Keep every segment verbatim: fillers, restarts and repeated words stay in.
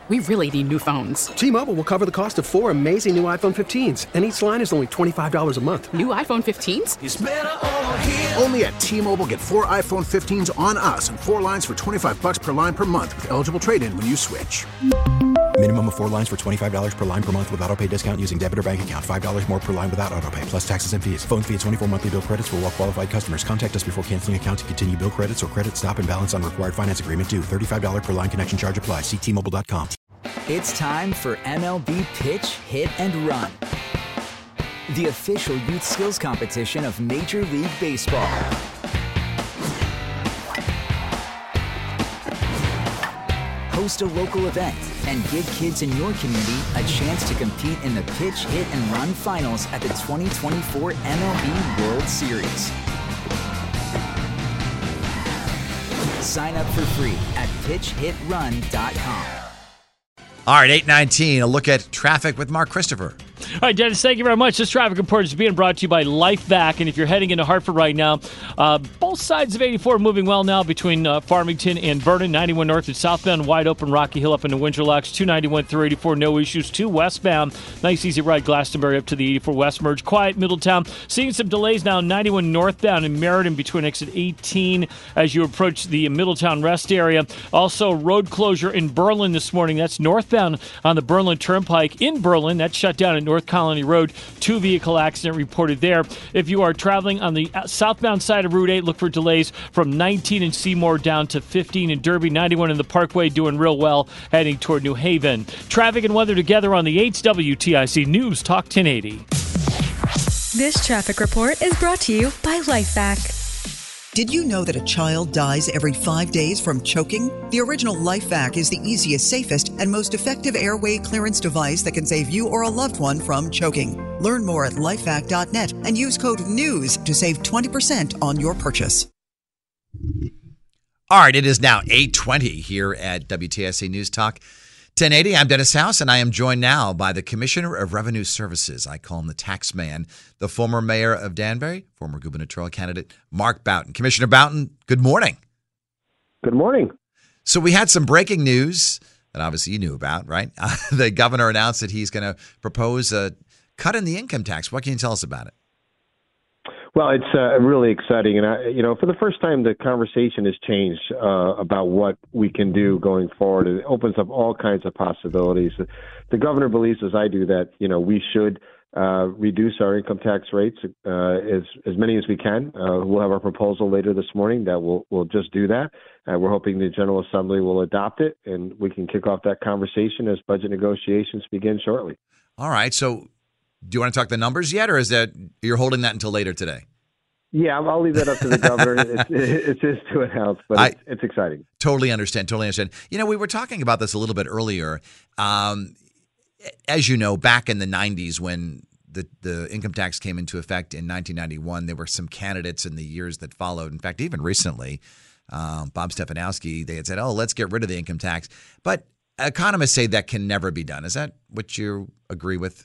We really need new phones. T-Mobile will cover the cost of four amazing new iPhone fifteens, and each line is only twenty-five dollars a month. New iPhone fifteens? It's better over here. Only at T-Mobile, get four iPhone fifteens on us and four lines for twenty-five dollars per line per month with eligible trade-in when you switch. Minimum of four lines for twenty-five dollars per line per month with autopay discount using debit or bank account. five dollars more per line without autopay, plus taxes and fees. Phone fee at twenty-four monthly bill credits for well-qualified customers. Contact us before canceling account to continue bill credits or credit stop and balance on required finance agreement due. thirty-five dollars per line connection charge applies. See T Mobile dot com. It's time for M L B Pitch, Hit, and Run, the official youth skills competition of Major League Baseball. Host a local event and give kids in your community a chance to compete in the Pitch, Hit, and Run finals at the twenty twenty-four M L B World Series. Sign up for free at pitch hit run dot com. All right, eight nineteen, a look at traffic with Mark Christopher. All right, Dennis, thank you very much. This traffic report is being brought to you by LifeVac. And if you're heading into Hartford right now, uh, both sides of eighty-four are moving well now between uh, Farmington and Vernon. ninety-one north and southbound, wide open, Rocky Hill up into Windsor Locks. two ninety-one through eighty-four, no issues. two westbound, nice easy ride, Glastonbury up to the eighty-four west merge. Quiet, Middletown. Seeing some delays now, ninety-one northbound in Meriden between exit eighteen as you approach the Middletown rest area. Also, road closure in Berlin this morning. That's northbound on the Berlin Turnpike in Berlin. That's shut down at North Colony Road. Two vehicle accident reported there. If you are traveling on the southbound side of Route eight, look for delays from nineteen in Seymour down to fifteen in Derby. ninety-one in the Parkway doing real well, heading toward New Haven. Traffic and weather together on the eights W T I C News Talk ten eighty. This traffic report is brought to you by LifeVac. Did you know that a child dies every five days from choking? The original LifeVac is the easiest, safest, and most effective airway clearance device that can save you or a loved one from choking. Learn more at lifevac dot net and use code NEWS to save twenty percent on your purchase. All right, it is now eight twenty here at W T S A News Talk ten eighty. I'm Dennis House, and I am joined now by the Commissioner of Revenue Services. I call him the tax man, the former mayor of Danbury, former gubernatorial candidate, Mark Boughton. Commissioner Boughton, good morning. Good morning. So we had some breaking news that obviously you knew about, right? Uh, the governor announced that he's going to propose a cut in the income tax. What can you tell us about it? Well, it's uh, really exciting. And, I, you know, for the first time, the conversation has changed uh, about what we can do going forward. It opens up all kinds of possibilities. The governor believes, as I do, that, you know, we should uh, reduce our income tax rates uh, as, as many as we can. Uh, we'll have our proposal later this morning that will will just do that. Uh, we're hoping the General Assembly will adopt it, and we can kick off that conversation as budget negotiations begin shortly. All right. So do you want to talk the numbers yet, or is that you're holding that until later today? Yeah, I'll leave that up to the governor. It's, it's his to announce, but it's, I it's exciting. Totally understand. Totally understand. You know, we were talking about this a little bit earlier. Um, as you know, back in the nineties when the, the income tax came into effect in nineteen ninety-one, there were some candidates in the years that followed. In fact, even recently, um, Bob Stefanowski, they had said, oh, let's get rid of the income tax. But economists say that can never be done. Is that what you agree with?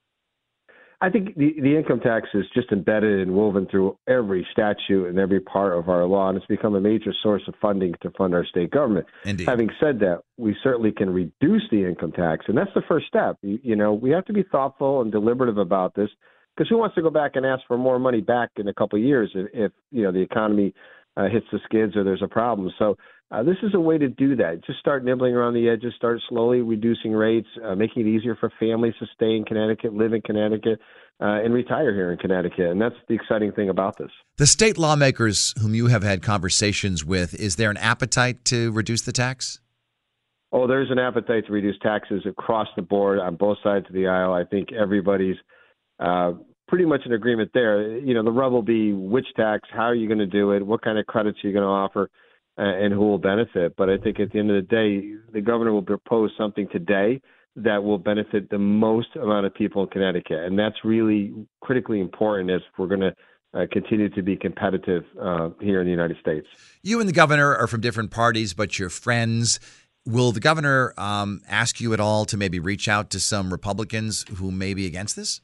I think the, the income tax is just embedded and woven through every statute and every part of our law, and it's become a major source of funding to fund our state government. Indeed. Having said that, we certainly can reduce the income tax, and that's the first step. You, you know, we have to be thoughtful and deliberative about this, because who wants to go back and ask for more money back in a couple of years if, if you know, the economy uh, hits the skids or there's a problem? So uh, this is a way to do that. Just start nibbling around the edges, start slowly reducing rates, uh, making it easier for families to stay in Connecticut, live in Connecticut, uh, and retire here in Connecticut. And that's the exciting thing about this. The state lawmakers whom you have had conversations with, is there an appetite to reduce the tax? Oh, there's an appetite to reduce taxes across the board on both sides of the aisle. I think everybody's uh, pretty much in agreement there. You know, the rub will be which tax, how are you going to do it, what kind of credits are you going to offer, uh, and who will benefit. But I think at the end of the day, the governor will propose something today that will benefit the most amount of people in Connecticut. And that's really critically important as we're going to uh, continue to be competitive uh, here in the United States. You and the governor are from different parties, but you're friends. Will the governor um, ask you at all to maybe reach out to some Republicans who may be against this?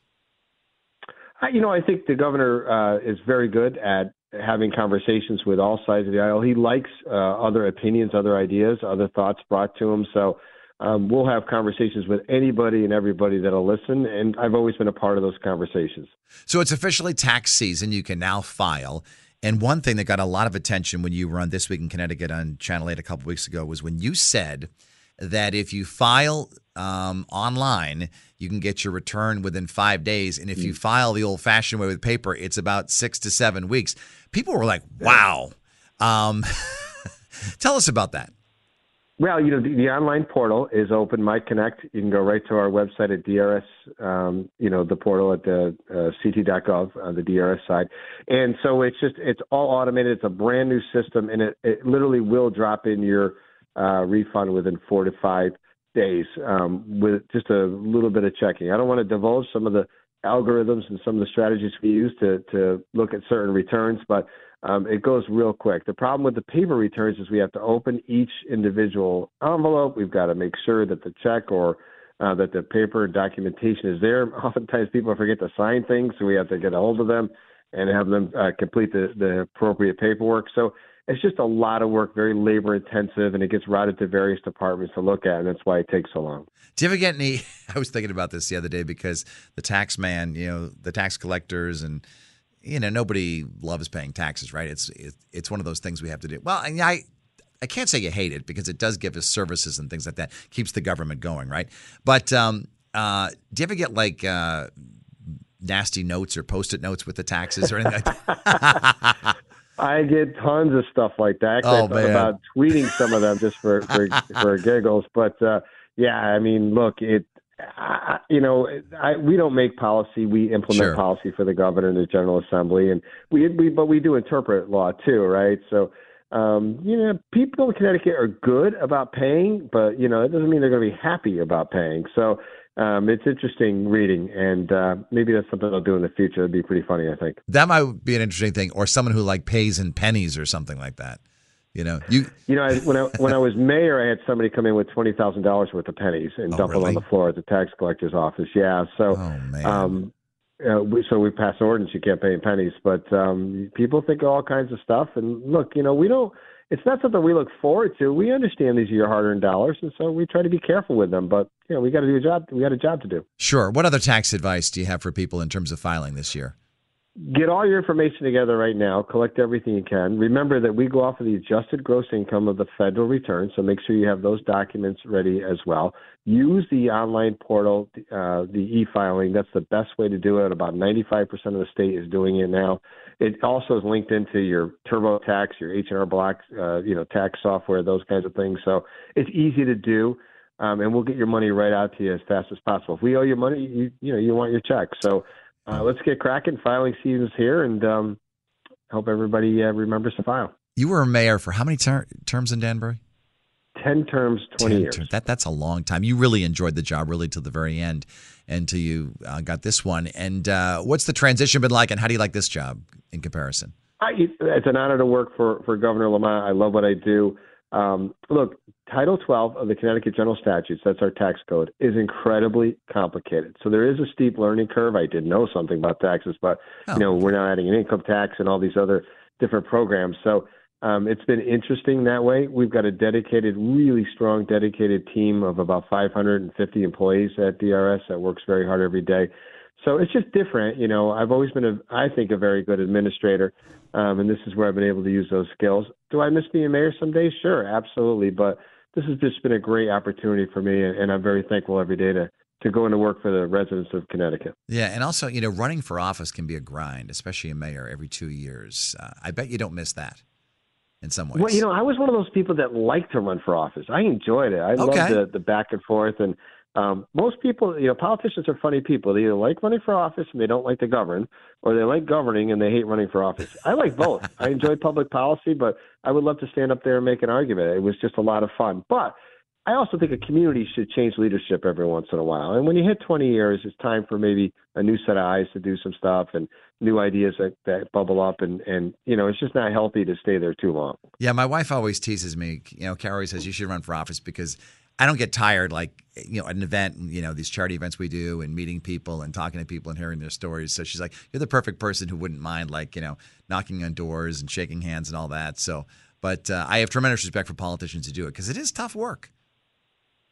You know, I think the governor uh, is very good at having conversations with all sides of the aisle. He likes uh, other opinions, other ideas, other thoughts brought to him. So um, we'll have conversations with anybody and everybody that'll listen, and I've always been a part of those conversations. So it's officially tax season. You can now file. And one thing that got a lot of attention when you were on This Week in Connecticut on Channel eight a couple weeks ago was when you said that if you file um, online, you can get your return within five days. And if you file the old-fashioned way with paper, it's about six to seven weeks. People were like, wow. Um, tell us about that. Well, you know, the, the online portal is open, My Connect. You can go right to our website at D R S, um, you know, the portal at the uh, c t dot gov on the D R S side. And so it's just, it's all automated. It's a brand new system, and it, it literally will drop in your uh, refund within four to five days um, with just a little bit of checking. I don't want to divulge some of the algorithms and some of the strategies we use to, to look at certain returns, but Um, it goes real quick. The problem with the paper returns is we have to open each individual envelope. We've got to make sure that the check or uh, that the paper documentation is there. Oftentimes people forget to sign things, so we have to get a hold of them and have them uh, complete the, the appropriate paperwork. So it's just a lot of work, very labor intensive, and it gets routed to various departments to look at, and that's why it takes so long. Do you ever get any – I was thinking about this the other day because the tax man, you know, the tax collectors and – you know, nobody loves paying taxes, right? It's it, it's one of those things we have to do. Well, I I can't say you hate it because it does give us services and things like that. Keeps the government going, right? But um, uh, do you ever get like uh, nasty notes or Post-it notes with the taxes or anything like that? I get tons of stuff like that. Actually, Oh, I thought man. about tweeting some of them just for for, for giggles. But uh, yeah, I mean, look, it. I, you know, I, we don't make policy. We implement Sure. policy for the governor and the General Assembly, and we, we but we do interpret law too, right? So, um, you know, people in Connecticut are good about paying, but you know, it doesn't mean they're going to be happy about paying. So, um, it's interesting reading, and uh, maybe that's something I'll do in the future. It'd be pretty funny, I think. That might be an interesting thing, or someone who like pays in pennies or something like that. You know, you You know, I, when I when I was mayor, I had somebody come in with twenty thousand dollars worth of pennies and Oh, dump really? them on the floor at the tax collector's office. Yeah, so Oh, man. um, uh, we, so we passed an ordinance you can't pay in pennies, but um, people think of all kinds of stuff. And look, you know, we don't. It's not something we look forward to. We understand these are your hard-earned dollars, and so we try to be careful with them. But you know, we got to do a job. We got a job to do. Sure. What other tax advice do you have for people in terms of filing this year? Get all your information together right now. Collect everything you can. Remember that we go off of the adjusted gross income of the federal return, so make sure you have those documents ready as well. Use the online portal, uh, the e-filing. That's the best way to do it. About ninety-five percent of the state is doing it now. It also is linked into your TurboTax, your H and R Block, uh, you know, tax software, those kinds of things. So it's easy to do, um, and we'll get your money right out to you as fast as possible. If we owe you money, you you know, you want your check. So Uh, let's get cracking. Filing season's here, and um, hope everybody uh, remembers to file. You were a mayor for how many ter- terms in Danbury? Ten terms, twenty Ten years. ter- That that's a long time. You really enjoyed the job, really, till the very end, until you uh, got this one. And uh, what's the transition been like, and how do you like this job in comparison? I, it's an honor to work for, for Governor Lamont. I love what I do. Um, look, Title twelve of the Connecticut General Statutes, that's our tax code, is incredibly complicated. So there is a steep learning curve. I did know something about taxes, but Oh. you know, we're now adding an income tax and all these other different programs. So um, it's been interesting that way. We've got a dedicated, really strong, dedicated team of about five hundred fifty employees at D R S that works very hard every day. So it's just different. You know, I've always been, a, I think, a very good administrator, um, and this is where I've been able to use those skills. Do I miss being mayor some days? Sure, absolutely. But this has just been a great opportunity for me, and, and I'm very thankful every day to, to go into work for the residents of Connecticut. Yeah, and also, you know, running for office can be a grind, especially a mayor every two years. Uh, I bet you don't miss that in some ways. Well, you know, I was one of those people that liked to run for office. I enjoyed it. I Okay. loved the, the back and forth. And um, most people, you know, politicians are funny people. They either like running for office and they don't like to govern, or they like governing and they hate running for office. I like both. I enjoy public policy, but I would love to stand up there and make an argument. It was just a lot of fun. But I also think a community should change leadership every once in a while. And when you hit twenty years, it's time for maybe a new set of eyes to do some stuff and new ideas that, that bubble up. And, and, you know, it's just not healthy to stay there too long. Yeah, my wife always teases me. You know, Carol always says you should run for office because I don't get tired, like, you know, at an event, you know, these charity events we do and meeting people and talking to people and hearing their stories. So she's like, you're the perfect person who wouldn't mind, like, you know, knocking on doors and shaking hands and all that. So, but uh, I have tremendous respect for politicians who do it because it is tough work.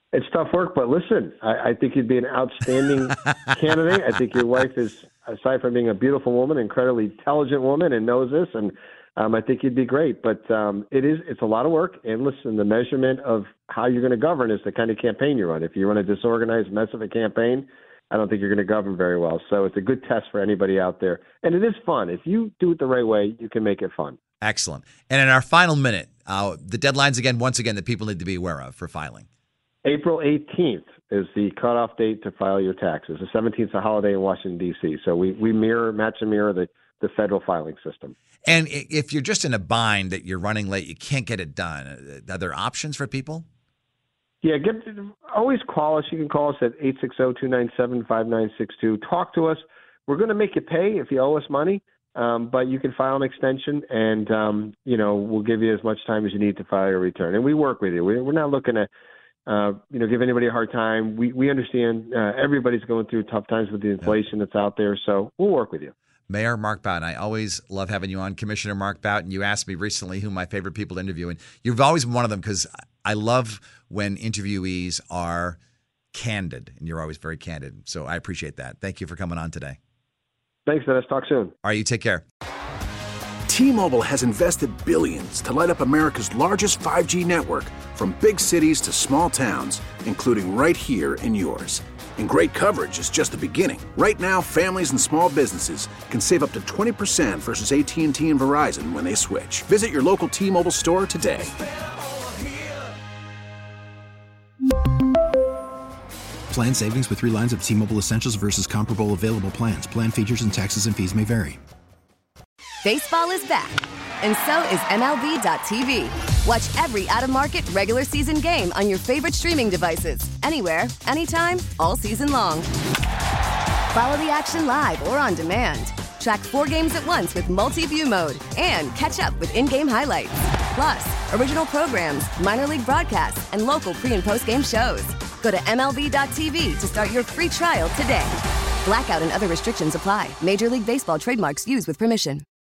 It's tough work, but listen, I, I think you'd be an outstanding candidate. I think your wife is, aside from being a beautiful woman, an incredibly intelligent woman and knows this, and um, I think you'd be great. But um, it is, it's a lot of work. And listen, the measurement of how you're going to govern is the kind of campaign you run. If you run a disorganized mess of a campaign, I don't think you're going to govern very well. So it's a good test for anybody out there. And it is fun. If you do it the right way, you can make it fun. Excellent. And in our final minute, uh, the deadlines again, once again, that people need to be aware of for filing. April eighteenth is the cutoff date to file your taxes. The seventeenth is a holiday in Washington, D C So we, we mirror, match and mirror the, the federal filing system. And if you're just in a bind that you're running late, you can't get it done, are there options for people? Yeah, get, always call us. You can call us at eight six zero, two nine seven, five nine six two. Talk to us. We're going to make you pay if you owe us money, um, but you can file an extension, and, um, you know, we'll give you as much time as you need to file your return. And we work with you. We, we're not looking to Uh, you know, give anybody a hard time. We we understand uh, everybody's going through tough times with the inflation that's out there, so we'll work with you. Mayor Mark Boughton, I always love having you on. Commissioner Mark Boughton, you asked me recently who my favorite people to interview, and you've always been one of them because I love when interviewees are candid, and you're always very candid. So I appreciate that. Thank you for coming on today. Thanks, Dennis. Talk soon. All right, you take care. T-Mobile has invested billions to light up America's largest five G network, from big cities to small towns, including right here in yours. And great coverage is just the beginning. Right now, families and small businesses can save up to twenty percent versus A T and T and Verizon when they switch. Visit your local T-Mobile store today. Plan savings with three lines of T-Mobile Essentials versus comparable available plans. Plan features and taxes and fees may vary. Baseball is back, and so is M L B dot T V. Watch every out-of-market regular season game on your favorite streaming devices, anywhere, anytime, all season long. Follow the action live or on demand. Track four games at once with multi-view mode and catch up with in-game highlights. Plus, original programs, minor league broadcasts, and local pre- and post-game shows. Go to M L B dot T V to start your free trial today. Blackout and other restrictions apply. Major League Baseball trademarks used with permission.